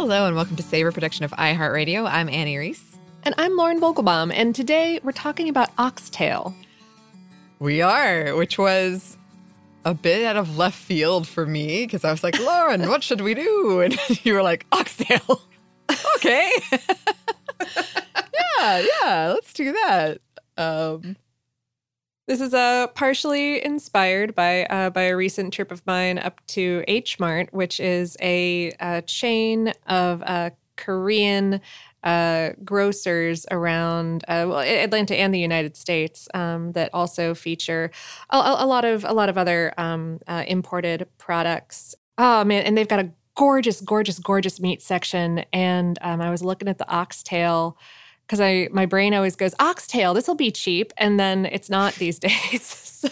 Hello and welcome to Savor production of iHeartRadio. I'm Annie Reese. And I'm Lauren Vogelbaum, and today we're talking about oxtail. We are, which was a bit out of left field for me, because I was like, Lauren, what should we do? And you were like, oxtail. Okay. yeah, let's do that. This is partially inspired by a recent trip of mine up to H Mart, which is a chain of Korean grocers around Atlanta and the United States that also feature a lot of other imported products. Oh man, and they've got a gorgeous meat section. And I was looking at the oxtail because my brain always goes, oxtail, this will be cheap, and then it's not these days. So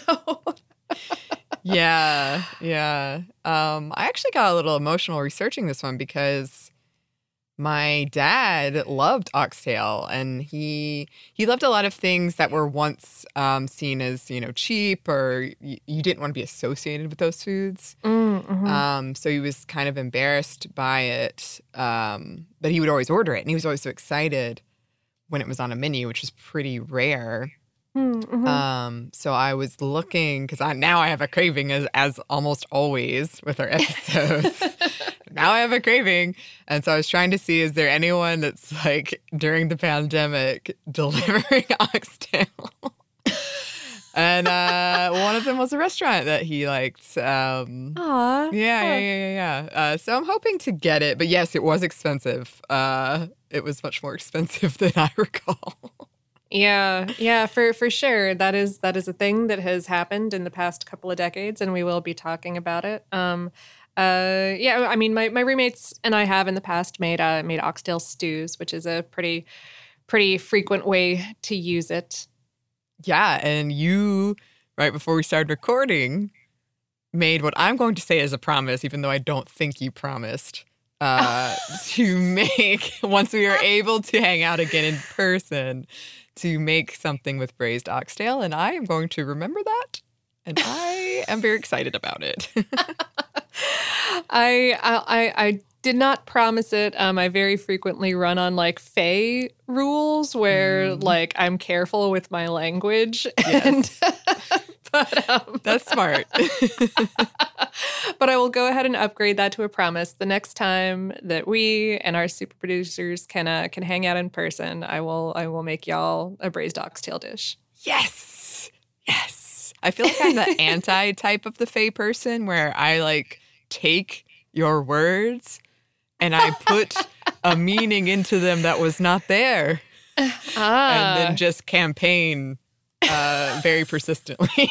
yeah. I actually got a little emotional researching this one because my dad loved oxtail, and he loved a lot of things that were once seen as, cheap, or you didn't want to be associated with those foods. Mm-hmm. So he was kind of embarrassed by it, but he would always order it, and he was always so excited when it was on a menu, which was pretty rare. Mm-hmm. So I was looking, because now I have a craving, as almost always with our episodes. Now I have a craving. And so I was trying to see, is there anyone that's like during the pandemic delivering oxtail? And one of them was a restaurant that he liked. Aww. Yeah. So I'm hoping to get it. But yes, it was expensive. It was much more expensive than I recall. Yeah, for sure. That is a thing that has happened in the past couple of decades, and we will be talking about it. I mean, my roommates and I have in the past made oxtail stews, which is a pretty frequent way to use it. Yeah, and you, right before we started recording, made what I'm going to say is a promise, even though I don't think you promised, to make, once we are able to hang out again in person, to make something with braised oxtail, and I am going to remember that, and I am very excited about it. I did not promise it. I very frequently run on like Faye rules where like I'm careful with my language. Yes. But that's smart. But I will go ahead and upgrade that to a promise. The next time that we and our super producers can hang out in person, I will make y'all a braised oxtail dish. Yes. I feel like I'm the anti-type of the Faye person, where I like take your words and I put a meaning into them that was not there, and then just campaign very persistently.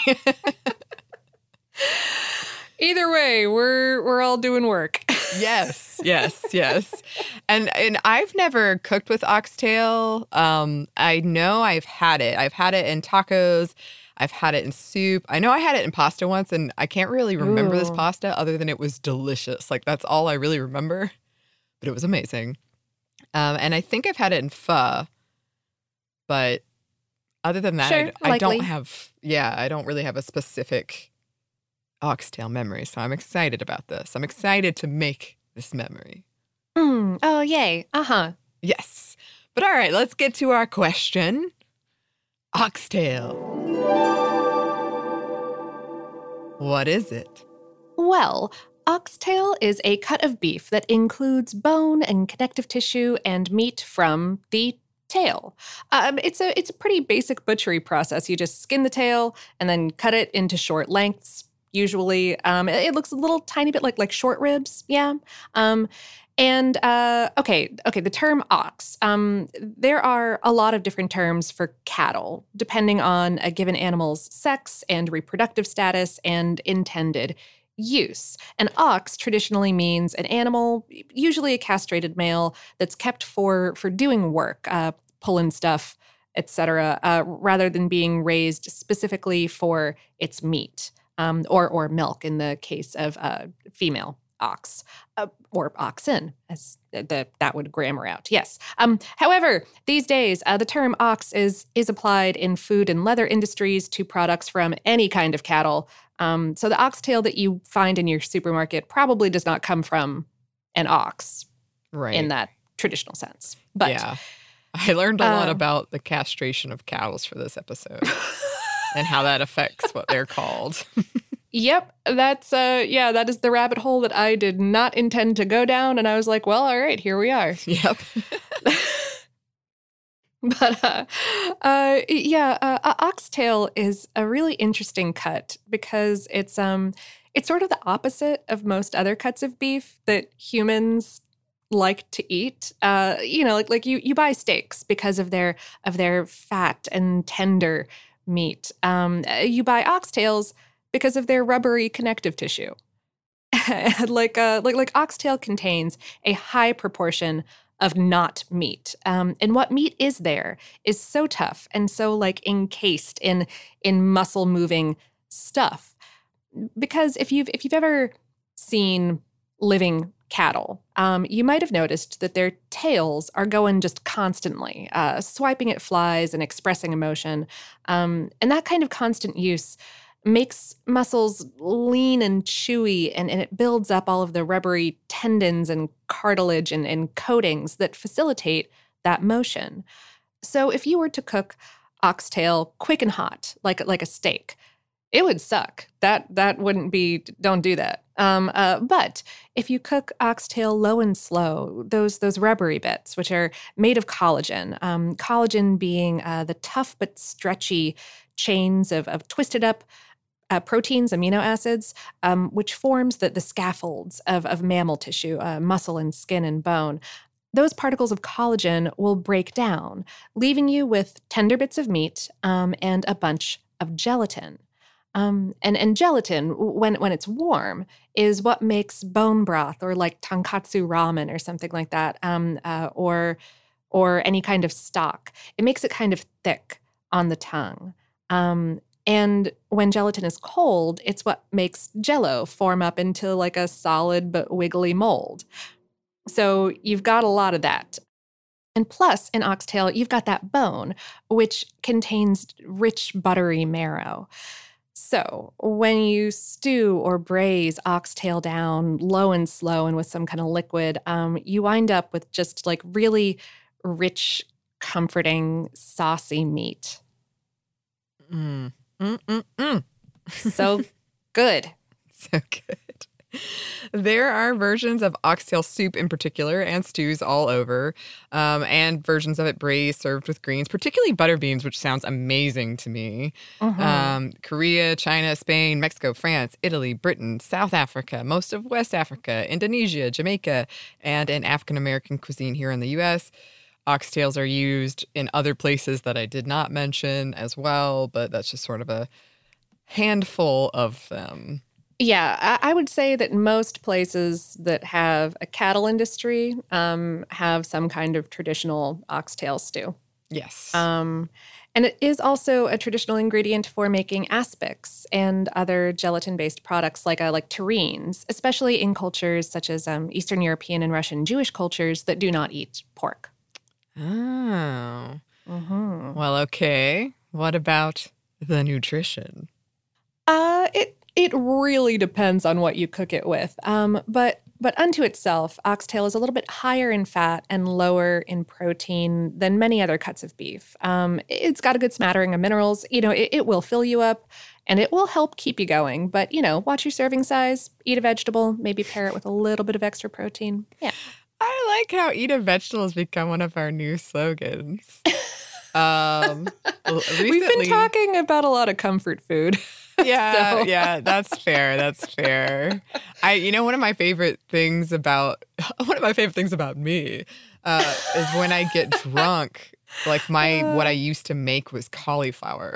Either way, we're all doing work. Yes. And I've never cooked with oxtail. I know I've had it. I've had it in tacos. I've had it in soup. I know I had it in pasta once, and I can't really remember this pasta other than it was delicious. Like, that's all I really remember. But it was amazing. And I think I've had it in pho. But other than that, sure, I don't really have a specific oxtail memory. So I'm excited about this. I'm excited to make this memory. Oh, yay. Uh-huh. Yes. But all right, let's get to our question. Oxtail. What is it? Well, oxtail is a cut of beef that includes bone and connective tissue and meat from the tail. It's a pretty basic butchery process. You just skin the tail and then cut it into short lengths. Usually, it looks a little tiny bit like short ribs. Yeah. The term ox. There are a lot of different terms for cattle, depending on a given animal's sex and reproductive status and intended use. An ox traditionally means an animal, usually a castrated male, that's kept for doing work, pulling stuff, etc., rather than being raised specifically for its meat, or milk in the case of female ox, or oxen, as that would grammar out. Yes. However, these days, the term ox is applied in food and leather industries to products from any kind of cattle. So the oxtail that you find in your supermarket probably does not come from an ox. Right. in that traditional sense. But yeah. I learned a lot about the castration of cows for this episode and how that affects what they're called. Yep, that is the rabbit hole that I did not intend to go down. And I was like, well, all right, here we are. Yep. But oxtail is a really interesting cut because it's sort of the opposite of most other cuts of beef that humans like to eat. Like you buy steaks because of their fat and tender meat. You buy oxtails because of their rubbery connective tissue. like oxtail contains a high proportion of not meat. And what meat is there is so tough and so like encased in muscle moving stuff. Because if you've ever seen living cattle, you might have noticed that their tails are going just constantly, swiping at flies and expressing emotion. And that kind of constant use makes muscles lean and chewy, and it builds up all of the rubbery tendons and cartilage and coatings that facilitate that motion. So if you were to cook oxtail quick and hot, like a steak, it would suck. That wouldn't be, don't do that. But if you cook oxtail low and slow, those rubbery bits, which are made of collagen, collagen being the tough but stretchy chains of twisted up proteins, amino acids, which forms the scaffolds of mammal tissue, muscle and skin and bone. Those particles of collagen will break down, leaving you with tender bits of meat and a bunch of gelatin. And gelatin, when it's warm, is what makes bone broth or like tonkatsu ramen or something like that, or any kind of stock. It makes it kind of thick on the tongue. And when gelatin is cold, it's what makes Jell-O form up into like a solid but wiggly mold. So you've got a lot of that. And plus, in oxtail, you've got that bone, which contains rich, buttery marrow. So when you stew or braise oxtail down low and slow and with some kind of liquid, you wind up with just like really rich, comforting, saucy meat. So good. So good. There are versions of oxtail soup in particular and stews all over, and versions of it braised, served with greens, particularly butter beans, which sounds amazing to me. Korea, China, Spain, Mexico, France, Italy, Britain, South Africa, most of West Africa, Indonesia, Jamaica, and in African-American cuisine here in the U.S. Oxtails are used in other places that I did not mention as well, but that's just sort of a handful of them. Yeah, I would say that most places that have a cattle industry have some kind of traditional oxtail stew. Yes. And it is also a traditional ingredient for making aspics and other gelatin-based products like terrines, especially in cultures such as Eastern European and Russian Jewish cultures that do not eat pork. Oh. Well, okay. What about the nutrition? It really depends on what you cook it with. But unto itself, oxtail is a little bit higher in fat and lower in protein than many other cuts of beef. It's got a good smattering of minerals. It will fill you up and it will help keep you going. But, watch your serving size, eat a vegetable, maybe pair it with a little bit of extra protein. Yeah. I like how eat a vegetable has become one of our new slogans. We've been talking about a lot of comfort food. Yeah, yeah, that's fair. That's fair. One of my favorite things about me is when I get drunk. Like what I used to make was cauliflower.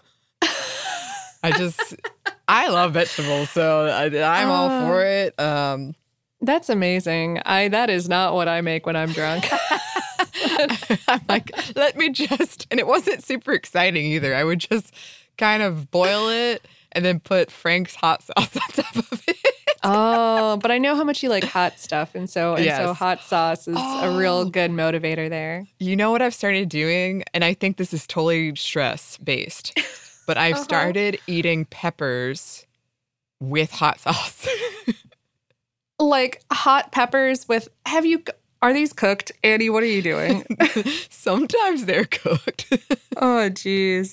I love vegetables, so I'm all for it. That's amazing. That is not what I make when I'm drunk. I'm like, and it wasn't super exciting either. I would just kind of boil it and then put Frank's hot sauce on top of it. Oh, but I know how much you like hot stuff. And so hot sauce is a real good motivator there. You know what I've started doing? And I think this is totally stress-based. But I've started eating peppers with hot sauce. Like hot peppers with, Are these cooked? Annie, what are you doing? Sometimes they're cooked. Oh, geez.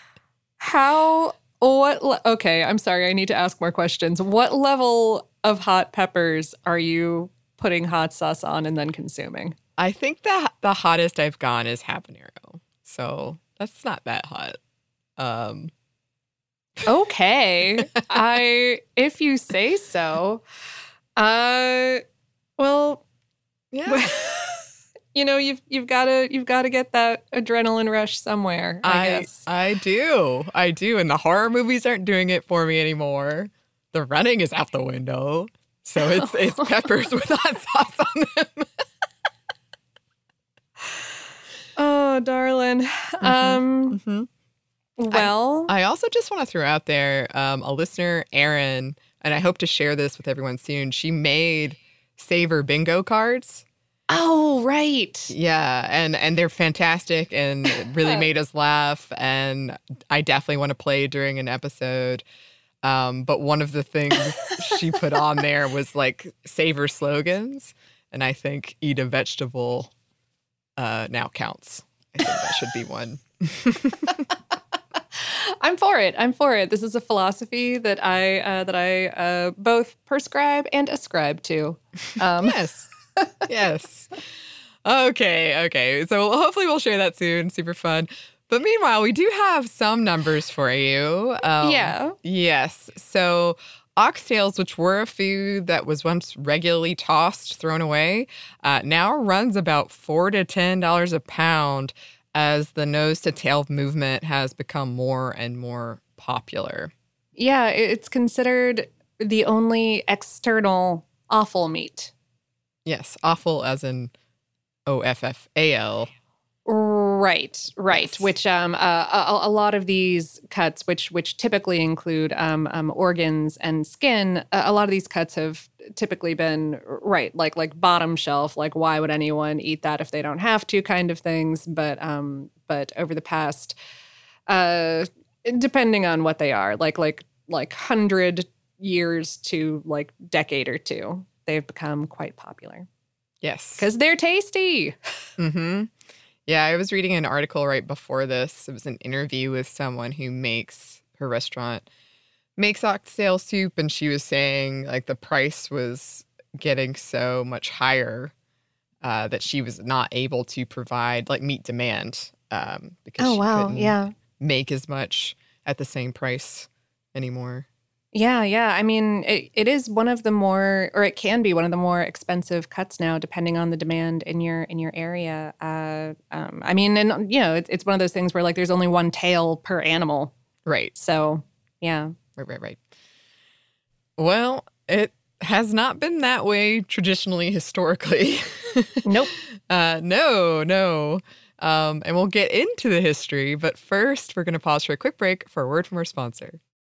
Okay, I'm sorry. I need to ask more questions. What level of hot peppers are you putting hot sauce on and then consuming? I think that the hottest I've gone is habanero. So that's not that hot. Okay. If you say so. Well, Yeah. You've got to get that adrenaline rush somewhere, I guess. I do. And the horror movies aren't doing it for me anymore. The running is out the window. So it's peppers with hot sauce on them. Oh, darling. Well, I also just want to throw out there a listener, Erin, and I hope to share this with everyone soon. She made Savor bingo cards. Oh, right. Yeah, and they're fantastic and really made us laugh. And I definitely want to play during an episode. But one of the things she put on there was like Savor slogans. And I think eat a vegetable now counts. I think that should be one. I'm for it. This is a philosophy that I both prescribe and ascribe to. Yes. Yes. Okay. So hopefully we'll share that soon. Super fun. But meanwhile, we do have some numbers for you. Yeah. Yes. So oxtails, which were a food that was once regularly tossed, thrown away, now runs about $4 to $10 a pound as the nose to tail movement has become more and more popular. Yeah, it's considered the only external offal meat. Yes, offal as in OFFAL. Right. Yes. Which a lot of these cuts, which typically include organs and skin, a lot of these cuts have typically been like bottom shelf. Like, why would anyone eat that if they don't have to? Kind of things. But over the past, depending on what they are, like 100 years to like decade or two, they've become quite popular. Yes, because they're tasty. Mm-hmm. Yeah, I was reading an article right before this. It was an interview with someone who her restaurant makes oxtail soup, and she was saying like the price was getting so much higher that she was not able to provide like meet demand because she couldn't make as much at the same price anymore. Yeah. I mean, it is one of the more, or it can be one of the more expensive cuts now, depending on the demand in your area. I mean, and it's one of those things where like there's only one tail per animal, right? So, yeah, right. Well, it has not been that way traditionally, historically. Nope. No. And we'll get into the history, but first, we're going to pause for a quick break for a word from our sponsor.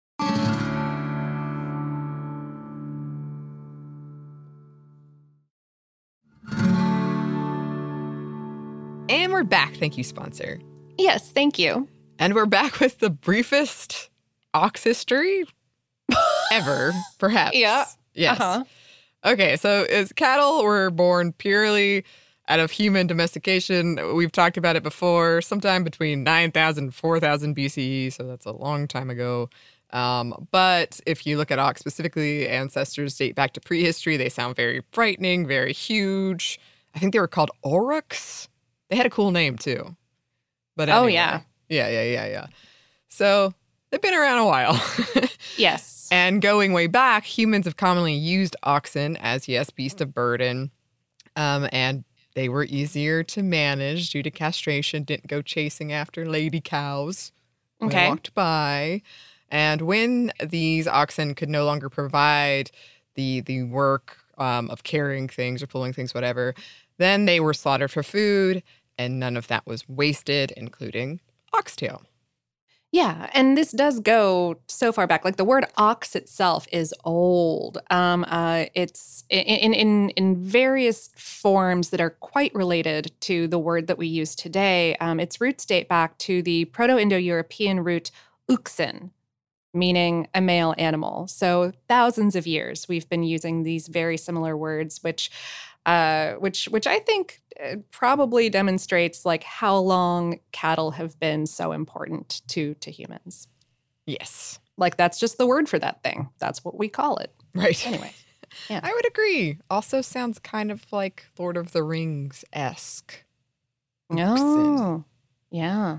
And we're back. Thank you, sponsor. Yes, thank you. And we're back with the briefest ox history ever, perhaps. Yeah. Yes. Uh-huh. Okay, so cattle were born purely out of human domestication. We've talked about it before, sometime between 9,000 and 4,000 BCE, so that's a long time ago. But if you look at ox specifically, ancestors date back to prehistory. They sound very frightening, very huge. I think they were called aurochs. They had a cool name, too. But anyway. Oh, yeah. Yeah. So they've been around a while. Yes. And going way back, humans have commonly used oxen as, beasts of burden. And they were easier to manage due to castration, didn't go chasing after lady cows when they walked by. And when these oxen could no longer provide the work of carrying things or pulling things, whatever, then they were slaughtered for food, and none of that was wasted, including oxtail. Yeah, and this does go so far back. Like the word ox itself is old. It's in various forms that are quite related to the word that we use today. Its roots date back to the Proto-Indo-European root uxen, meaning a male animal. So thousands of years we've been using these very similar words, which which I think probably demonstrates like how long cattle have been so important to humans. Yes. Like that's just the word for that thing. That's what we call it. Right. Anyway. Yeah. I would agree. Also sounds kind of like Lord of the Rings-esque. Oh, yeah.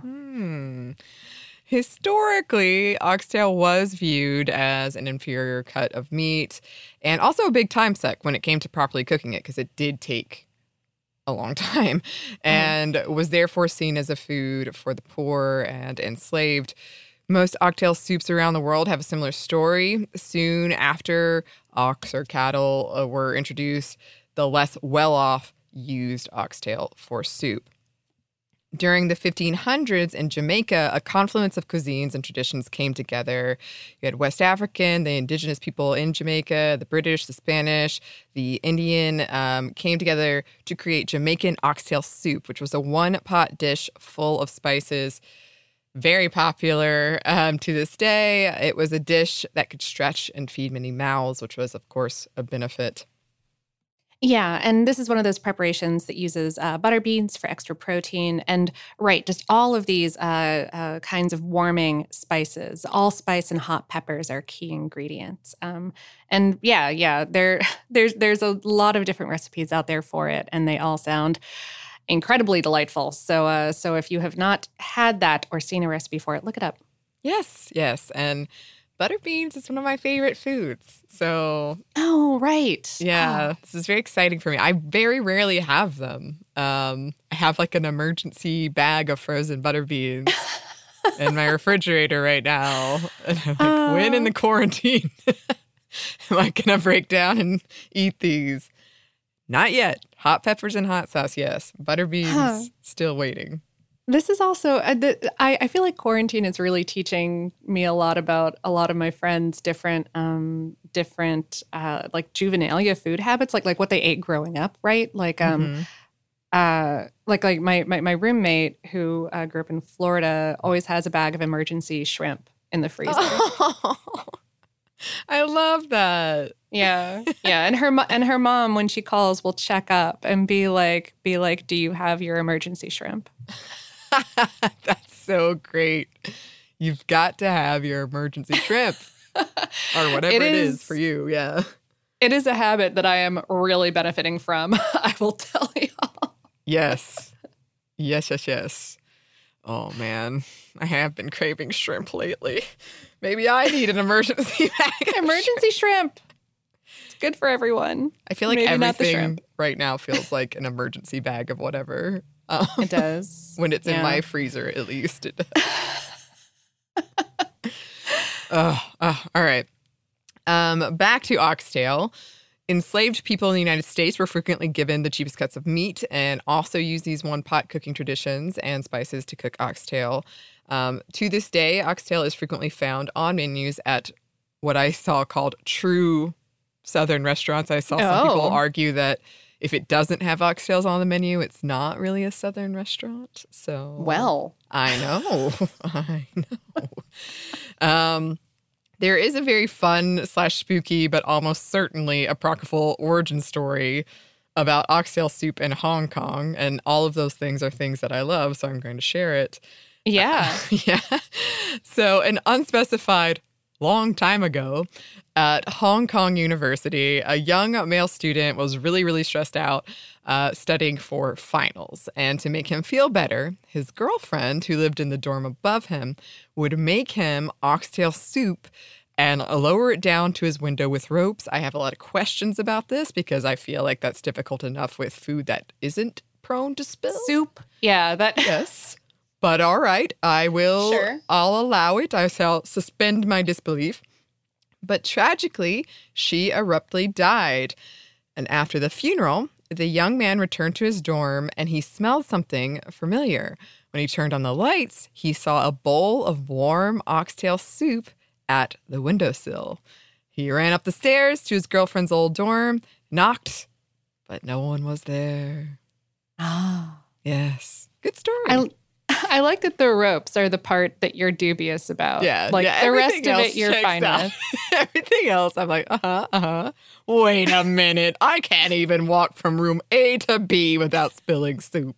Historically, oxtail was viewed as an inferior cut of meat and also a big time suck when it came to properly cooking it because it did take a long time and was therefore seen as a food for the poor and enslaved. Most oxtail soups around the world have a similar story. Soon after ox or cattle were introduced, the less well-off used oxtail for soup. During the 1500s in Jamaica, a confluence of cuisines and traditions came together. You had West African, the indigenous people in Jamaica, the British, the Spanish, the Indian came together to create Jamaican oxtail soup, which was a one-pot dish full of spices. Very popular to this day. It was a dish that could stretch and feed many mouths, which was, of course, a benefit. Yeah, and this is one of those preparations that uses butter beans for extra protein. And just all of these kinds of warming spices. Allspice and hot peppers are key ingredients. And there's a lot of different recipes out there for it, and they all sound incredibly delightful. So if you have not had that or seen a recipe for it, look it up. Yes. And butter beans is one of my favorite foods. So, oh, right. Yeah, This is very exciting for me. I very rarely have them. I have like an emergency bag of frozen butter beans in my refrigerator right now. And I'm like, when in the quarantine am I going to break down and eat these? Not yet. Hot peppers and hot sauce, yes. Butter beans, still waiting. This is also, I feel like quarantine is really teaching me a lot about a lot of my friends' different like juvenilia food habits, like what they ate growing up, right? Like, like my roommate who grew up in Florida always has a bag of emergency shrimp in the freezer. Oh, I love that. Yeah. And her mom, when she calls, will check up and be like, do you have your emergency shrimp? That's so great. You've got to have your emergency shrimp or whatever it is for you. Yeah. It is a habit that I am really benefiting from. I will tell you all. Yes. Oh, man. I have been craving shrimp lately. Maybe I need an emergency bag. Emergency shrimp. It's good for everyone. I feel like everything right now feels like an emergency bag of whatever. It does. When it's in my freezer, at least it does. All right. Back to oxtail. Enslaved people in the United States were frequently given the cheapest cuts of meat and also used these one-pot cooking traditions and spices to cook oxtail. To this day, oxtail is frequently found on menus at what I saw called true Southern restaurants. I saw some people argue that if it doesn't have oxtails on the menu, it's not really a Southern restaurant. So, well, I know. There is a very fun / spooky, but almost certainly apocryphal origin story about oxtail soup in Hong Kong. And all of those things are things that I love, so I'm going to share it. Yeah. So an unspecified long time ago at Hong Kong University, a young male student was really, really stressed out studying for finals. And to make him feel better, his girlfriend, who lived in the dorm above him, would make him oxtail soup and lower it down to his window with ropes. I have a lot of questions about this because I feel like that's difficult enough with food that isn't prone to spill. Soup. Yeah. Yes. But all right, I will. Sure. I'll allow it. I shall suspend my disbelief. But tragically, she abruptly died. And after the funeral, the young man returned to his dorm and he smelled something familiar. When he turned on the lights, he saw a bowl of warm oxtail soup at the windowsill. He ran up the stairs to his girlfriend's old dorm, knocked, but no one was there. Ah. Yes. Good story. I like that the ropes are the part that you're dubious about. Yeah. Like yeah, the rest everything of else it, you're checks fine out. with. Everything else, I'm like, wait a minute. I can't even walk from room A to B without spilling soup.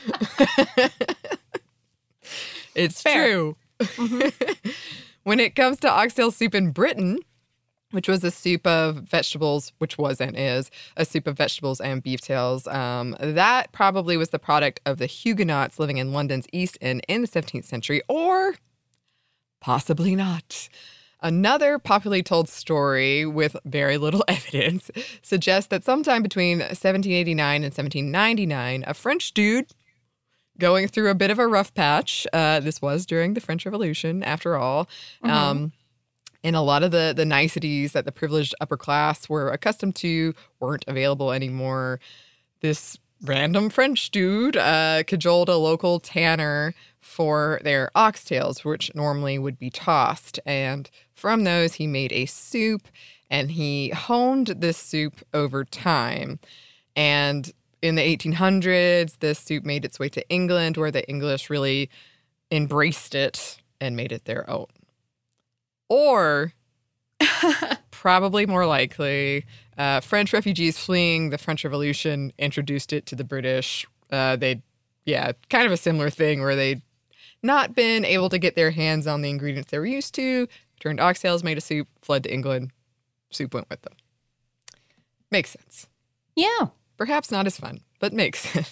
It's Fair. true. Mm-hmm. When it comes to oxtail soup in Britain, which was a soup of vegetables, which was and is a soup of vegetables and beef tails. That probably was the product of the Huguenots living in London's East End in the 17th century, or possibly not. Another popularly told story with very little evidence suggests that sometime between 1789 and 1799, a French dude going through a bit of a rough patch, this was during the French Revolution, after all, and a lot of the niceties that the privileged upper class were accustomed to weren't available anymore. This random French dude cajoled a local tanner for their oxtails, which normally would be tossed. And from those, he made a soup, and he honed this soup over time. And in the 1800s, this soup made its way to England, where the English really embraced it and made it their own. Or, probably more likely, French refugees fleeing the French Revolution introduced it to the British. Kind of a similar thing where they'd not been able to get their hands on the ingredients they were used to, turned oxtails, made a soup, fled to England, soup went with them. Makes sense. Yeah. Perhaps not as fun, but makes sense.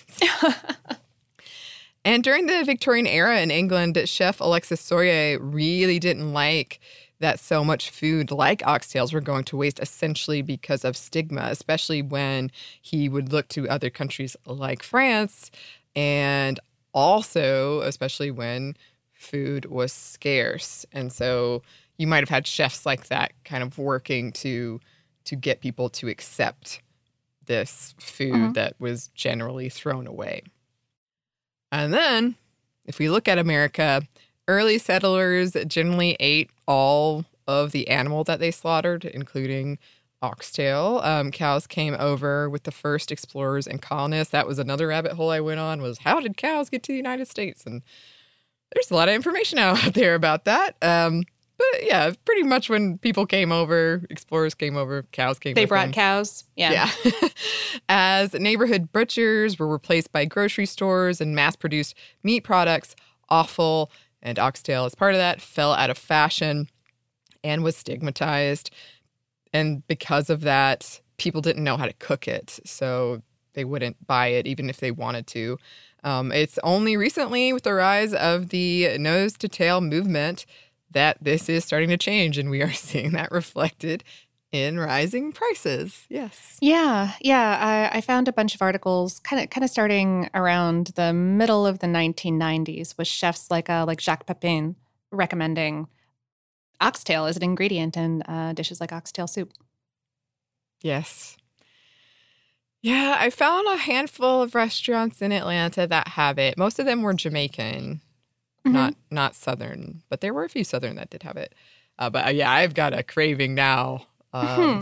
And during the Victorian era in England, Chef Alexis Soyer really didn't like that so much food like oxtails were going to waste, essentially because of stigma, especially when he would look to other countries like France, and also especially when food was scarce. And so you might have had chefs like that kind of working to get people to accept this food that was generally thrown away. And then, if we look at America, early settlers generally ate all of the animal that they slaughtered, including oxtail. Cows came over with the first explorers and colonists. That was another rabbit hole I went on, was how did cows get to the United States? And there's a lot of information out there about that. But yeah, pretty much when people came over, explorers came over, cows came over. They brought cows. Yeah. As neighborhood butchers were replaced by grocery stores and mass-produced meat products, offal and oxtail, as part of that, fell out of fashion and was stigmatized. And because of that, people didn't know how to cook it, so they wouldn't buy it even if they wanted to. It's only recently, with the rise of the nose-to-tail movement, that this is starting to change, and we are seeing that reflected in rising prices. Yes. Yeah. I found a bunch of articles kind of starting around the middle of the 1990s with chefs like Jacques Pepin recommending oxtail as an ingredient in dishes like oxtail soup. Yes. Yeah, I found a handful of restaurants in Atlanta that have it. Most of them were Jamaican. Not Southern, but there were a few Southern that did have it. But yeah, I've got a craving now. I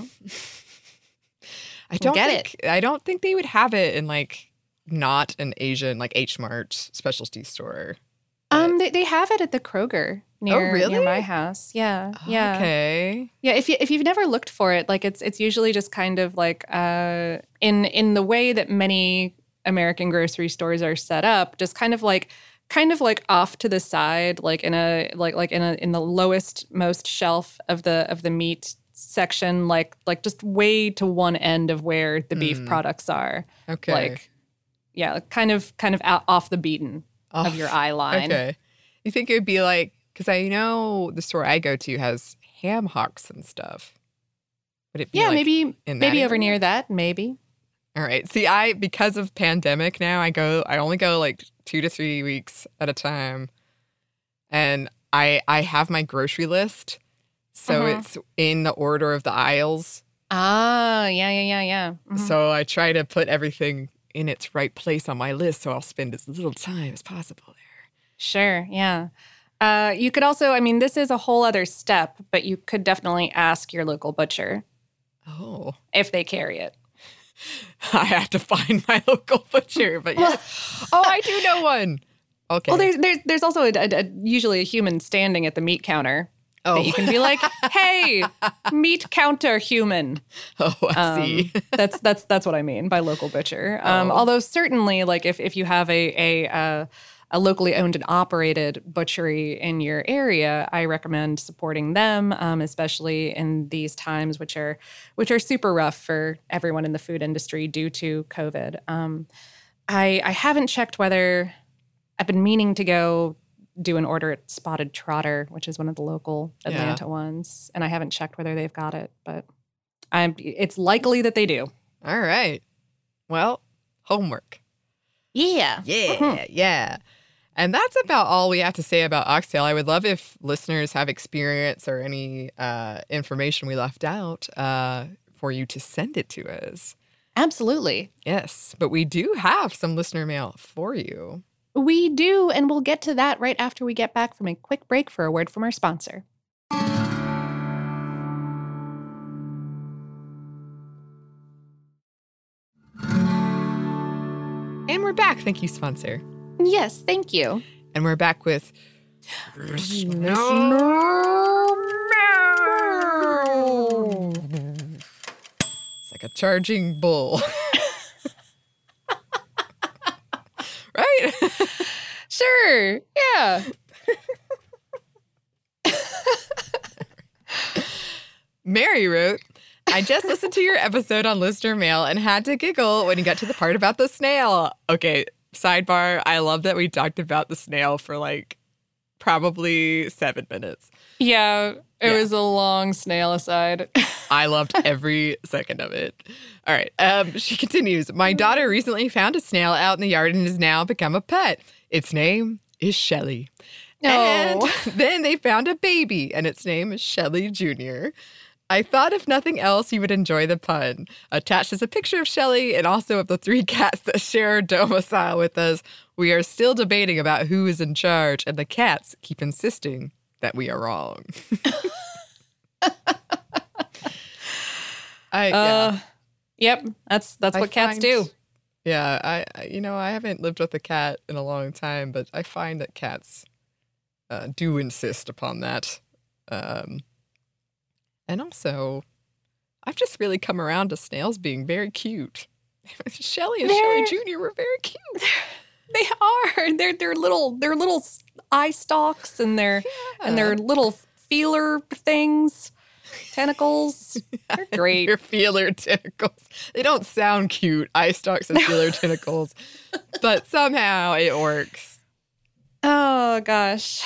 don't think they would have it in not an Asian H Mart specialty store. They have it at the Kroger near my house. Yeah. Yeah. Okay. Yeah, if you've never looked for it, it's usually just kind of in the way that many American grocery stores are set up, just kind of off to the side, in the lowest most shelf of the meat section, just way to one end of where the beef products are. Okay. Kind of out off the beaten of your eye line. Okay. You think it would be because I know the store I go to has ham hocks and stuff. Would it be maybe over near that, maybe. All right. See, because of pandemic now, I only go 2 to 3 weeks at a time. And I have my grocery list. So it's in the order of the aisles. Ah, yeah. Mm-hmm. So I try to put everything in its right place on my list, so I'll spend as little time as possible there. Sure, yeah. You could also, this is a whole other step, but you could definitely ask your local butcher. Oh. If they carry it. I have to find my local butcher, but yes. Oh, I do know one. Okay. Well, there's also usually a human standing at the meat counter Oh. that you can be like, "Hey, meat counter human." Oh, I see. That's what I mean by local butcher. Oh. Although certainly, like if you have a locally owned and operated butchery in your area, I recommend supporting them, especially in these times, which are super rough for everyone in the food industry due to COVID. I haven't checked whether I've been meaning to go do an order at Spotted Trotter, which is one of the local Atlanta ones, and I haven't checked whether they've got it, but it's likely that they do. All right. Well, homework. Yeah. Yeah. Yeah. And that's about all we have to say about oxtail. I would love if listeners have experience or any information we left out for you to send it to us. Absolutely. Yes, but we do have some listener mail for you. We do, and we'll get to that right after we get back from a quick break for a word from our sponsor. And we're back. Thank you, sponsor. Yes, thank you. And we're back with It's like a charging bull. Right? Sure. Yeah. Mary wrote, I just listened to your episode on listener mail and had to giggle when you got to the part about the snail. Okay, sidebar. I love that we talked about the snail for like probably 7 minutes. Yeah, it was a long snail aside. I loved every second of it. All right. She continues. My daughter recently found a snail out in the yard and has now become a pet. Its name is Shelly. And then they found a baby, and its name is Shelly Jr. I thought, if nothing else, you would enjoy the pun. Attached is a picture of Shelly and also of the 3 cats that share a domicile with us. We are still debating about who is in charge, and the cats keep insisting that we are wrong. Yep, that's what cats do. Yeah, I haven't lived with a cat in a long time, but I find that cats do insist upon that. And also, I've just really come around to snails being very cute. Shelly and Shelly Jr. were very cute. They are. They're little eye stalks and their little feeler things, tentacles. They're great. Your feeler tentacles. They don't sound cute, eye stalks and feeler tentacles, but somehow it works. Oh gosh.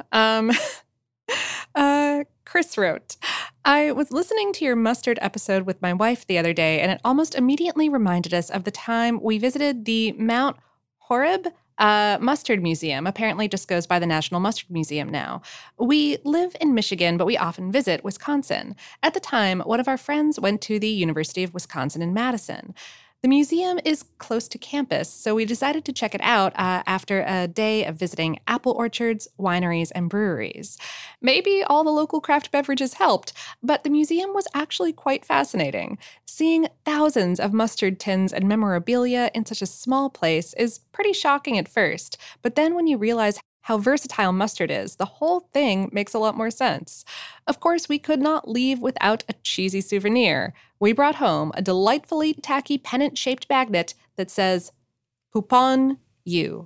Chris wrote, I was listening to your mustard episode with my wife the other day, and it almost immediately reminded us of the time we visited the Mount Horeb Mustard Museum. Apparently just goes by the National Mustard Museum now. We live in Michigan, but we often visit Wisconsin. At the time, one of our friends went to the University of Wisconsin in Madison. The museum is close to campus, so we decided to check it out after a day of visiting apple orchards, wineries, and breweries. Maybe all the local craft beverages helped, but the museum was actually quite fascinating. Seeing thousands of mustard tins and memorabilia in such a small place is pretty shocking at first, but then when you realize how versatile mustard is, the whole thing makes a lot more sense. Of course, we could not leave without a cheesy souvenir. We brought home a delightfully tacky pennant-shaped magnet that says, Poupon you.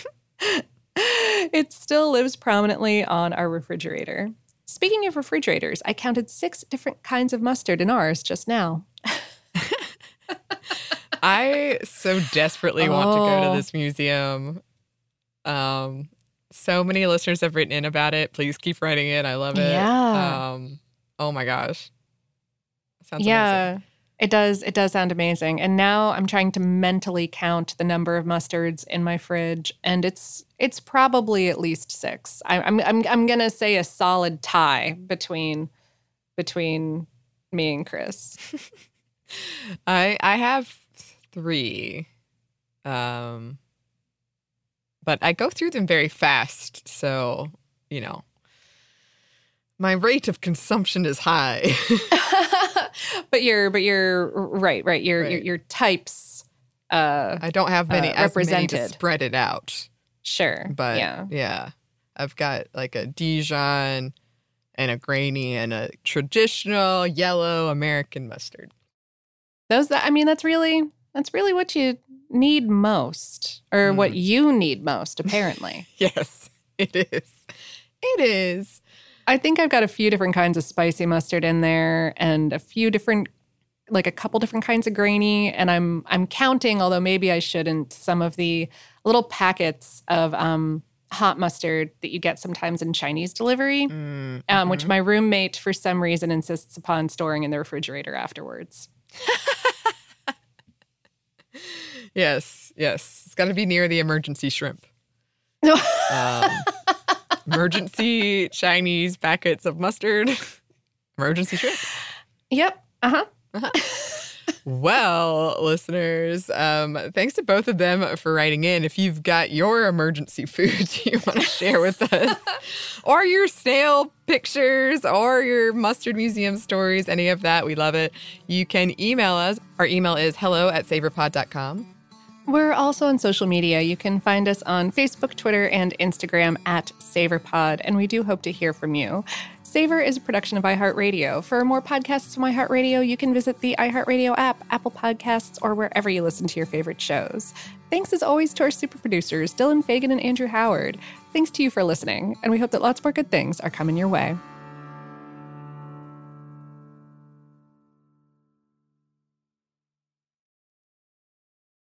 It still lives prominently on our refrigerator. Speaking of refrigerators, I counted 6 different kinds of mustard in ours just now. I so desperately want to go to this museum. So many listeners have written in about it. Please keep writing it. I love it. Yeah. Oh my gosh. Sounds amazing. It does sound amazing. And now I'm trying to mentally count the number of mustards in my fridge, and it's probably at least 6. I'm gonna say a solid tie between me and Chris. I have 3. But I go through them very fast, so, my rate of consumption is high. But you're right. Your types I don't have many represented. as many to spread it out. Sure. But yeah. I've got like a Dijon and a grainy and a traditional yellow American mustard. That's really what you need most, or what you need most, apparently. Yes, it is. It is. I think I've got a few different kinds of spicy mustard in there, and a couple different kinds of grainy, and I'm counting, although maybe I shouldn't, some of the little packets of hot mustard that you get sometimes in Chinese delivery, which my roommate for some reason insists upon storing in the refrigerator afterwards. Yes. It's got to be near the emergency shrimp. Emergency Chinese packets of mustard. Emergency shrimp. Yep. Uh-huh. Well, listeners, thanks to both of them for writing in. If you've got your emergency foods you want to share with us, or your snail pictures, or your mustard museum stories, any of that, we love it. You can email us. Our email is hello@savorpod.com. We're also on social media. You can find us on Facebook, Twitter, and Instagram @SavorPod, and we do hope to hear from you. Savor is a production of iHeartRadio. For more podcasts from iHeartRadio, you can visit the iHeartRadio app, Apple Podcasts, or wherever you listen to your favorite shows. Thanks as always to our super producers, Dylan Fagan and Andrew Howard. Thanks to you for listening, and we hope that lots more good things are coming your way.